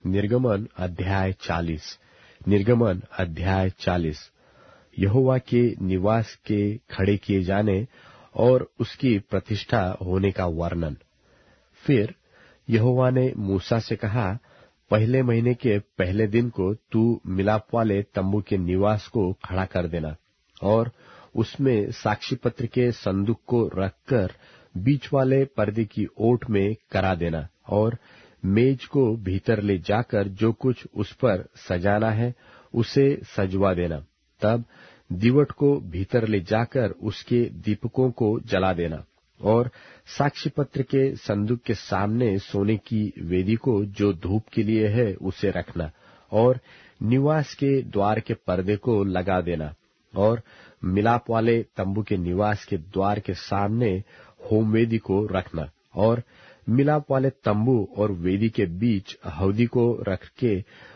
निर्गमन अध्याय 40। निर्गमन अध्याय 40। यहोवा के निवास के खड़े किए जाने और उसकी प्रतिष्ठा होने का वर्णन। फिर यहोवा ने मूसा से कहा, पहले महीने के पहले दिन को तू मिलाप वाले तंबू के निवास को खड़ा कर देना और उसमें साक्षी पत्र के संदूक को रखकर बीच वाले पर्दे की ओट में करा देना और मेज को भीतर ले जाकर जो कुछ उस पर सजाना है उसे सजवा देना। तब दीवट को भीतर ले जाकर उसके दीपकों को जला देना और साक्षी पत्र के संदूक के सामने सोने की वेदी को जो धूप के लिए है उसे रखना और निवास के द्वार के पर्दे को लगा देना और मिलाप वाले तंबू के निवास के द्वार के सामने होमवेदी को रखना और मिलाप वाले तंबू और वेदी के बीच हौदी को रख के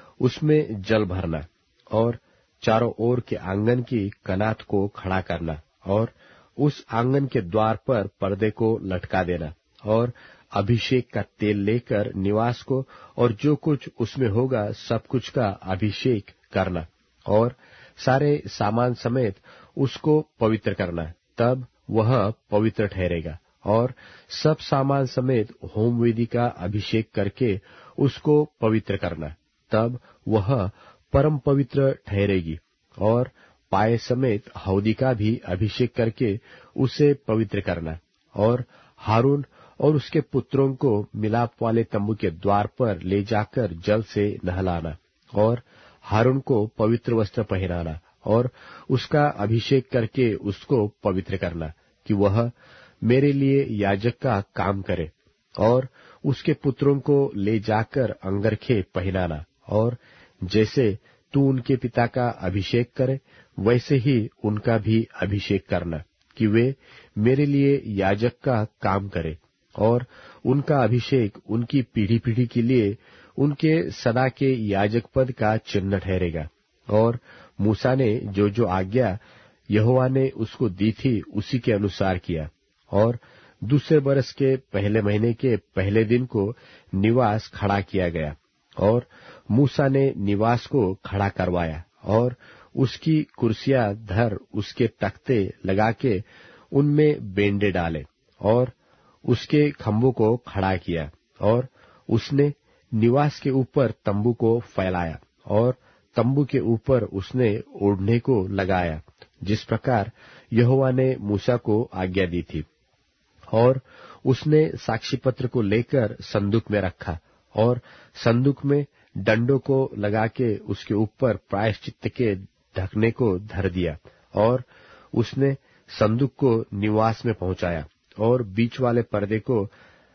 उसमें जल भरना और चारों ओर के आंगन की कनात को खड़ा करना और उस आंगन के द्वार पर पर्दे को लटका देना और अभिषेक का तेल लेकर निवास को और जो कुछ उसमें होगा सब कुछ का अभिषेक करना और सारे सामान समेत उसको पवित्र करना। तब वह पवित्र ठहरेगा और सब सामान समेत होमवेदी का अभिषेक करके उसको पवित्र करना। तब वह परम पवित्र ठहरेगी और पाए समेत हौदी का भी अभिषेक करके उसे पवित्र करना और हारून और उसके पुत्रों को मिलाप वाले तंबू के द्वार पर ले जाकर जल से नहलाना और हारून को पवित्र वस्त्र पहनाना और उसका अभिषेक करके उसको पवित्र करना कि वह मेरे लिए याजक का काम करे और उसके पुत्रों को ले जाकर अंगरखे पहनाना और जैसे तू उनके पिता का अभिषेक करे वैसे ही उनका भी अभिषेक करना कि वे मेरे लिए याजक का काम करे और उनका अभिषेक उनकी पीढ़ी पीढ़ी के लिए उनके सदा के याजक पद का चिन्ह ठहरेगा। और मूसा ने जो जो आज्ञा यहोवा ने उसको दी थी उसी के अनुसार किया और दूसरे बरस के पहले महीने के पहले दिन को निवास खड़ा किया गया और मूसा ने निवास को खड़ा करवाया और उसकी कुर्सियां धर उसके तख्ते लगा के उनमें बेंडे डाले और उसके खंभों को खड़ा किया और उसने निवास के ऊपर तंबू को फैलाया और तंबू के ऊपर उसने ओढ़ने को लगाया जिस प्रकार यहोवा ने मूसा को आज्ञा दी थी। और उसने साक्षी पत्र को लेकर संदूक में रखा और संदूक में डंडों को लगा के उसके ऊपर प्रायश्चित्त के ढकने को धर दिया और उसने संदूक को निवास में पहुंचाया और बीच वाले पर्दे को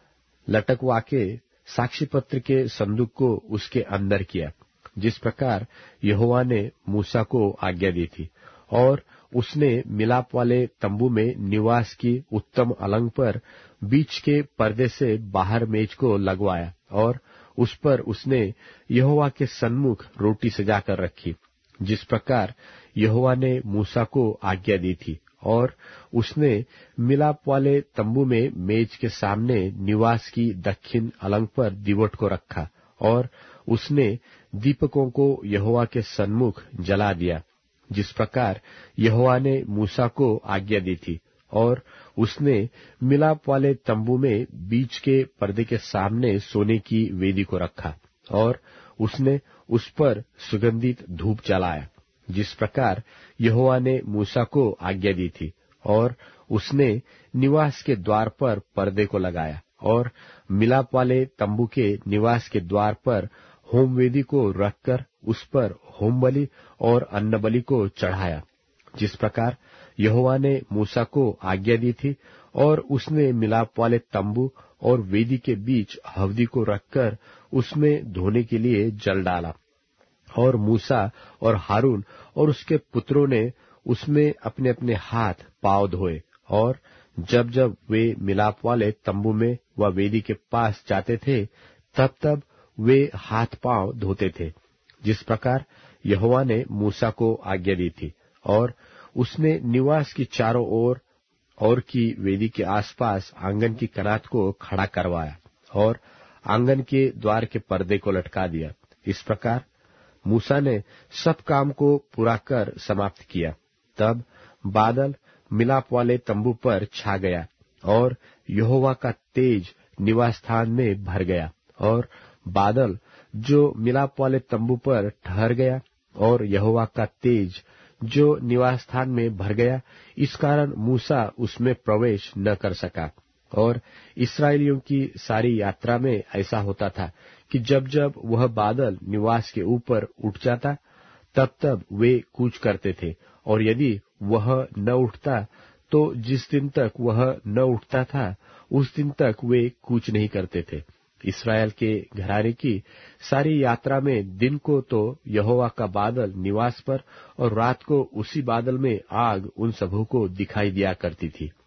लटकवा के साक्षी पत्र के संदूक को उसके अंदर किया जिस प्रकार यहोवा ने मूसा को आज्ञा दी थी। और उसने मिलाप वाले तंबू में निवास की उत्तम अलंग पर बीच के पर्दे से बाहर मेज को लगवाया और उस पर उसने यहोवा के सन्मुख रोटी सजाकर रखी जिस प्रकार यहोवा ने मूसा को आज्ञा दी थी। और उसने मिलाप वाले तंबू में मेज के सामने निवास की दक्षिण अलंग पर दीवट को रखा और उसने दीपकों को यहोवा के सन्मुख जला दिया जिस प्रकार यहोवा ने मूसा को आज्ञा दी थी। और उसने मिलाप वाले तंबू में बीच के पर्दे के सामने सोने की वेदी को रखा और उसने उस पर सुगंधित धूप जलाया जिस प्रकार यहोवा ने मूसा को आज्ञा दी थी। और उसने निवास के द्वार पर पर्दे को लगाया और मिलाप वाले तंबू के निवास के द्वार पर होमवेदी को रखकर उस पर होमबलि और अन्नबलि को चढ़ाया जिस प्रकार यहोवा ने मूसा को आज्ञा दी थी। और उसने मिलाप वाले तंबू और वेदी के बीच हवदी को रखकर उसमें धोने के लिए जल डाला और मूसा और हारून और उसके पुत्रों ने उसमें अपने अपने हाथ पांव धोए। और जब जब वे मिलाप वाले तंबू में व वेदी के पास जाते थे तब तब वे हाथ पांव धोते थे जिस प्रकार यहोवा ने मूसा को आज्ञा दी थी। और उसने निवास की चारों ओर और की वेदी के आसपास आंगन की कनात को खड़ा करवाया और आंगन के द्वार के पर्दे को लटका दिया इस प्रकार मूसा ने सब काम को पूरा कर समाप्त किया। तब बादल मिलाप वाले तंबू पर छा गया और यहोवा का तेज निवास स्थान में भर गया, और बादल जो मिलाप वाले तंबू पर ठहर गया और यहोवा का तेज जो निवास स्थान में भर गया, इस कारण मूसा उसमें प्रवेश न कर सका। और इस्राएलियों की सारी यात्रा में ऐसा होता था कि जब जब वह बादल निवास के ऊपर उठ जाता, तब तब वे कूच करते थे, और यदि वह न उठता तो जिस दिन तक वह न उठता था उस दिन तक वे कूच नहीं करते थे। इस्राएल के घराने की सारी यात्रा में दिन को तो यहोवा का बादल निवास पर और रात को उसी बादल में आग उन सबों को दिखाई दिया करती थी।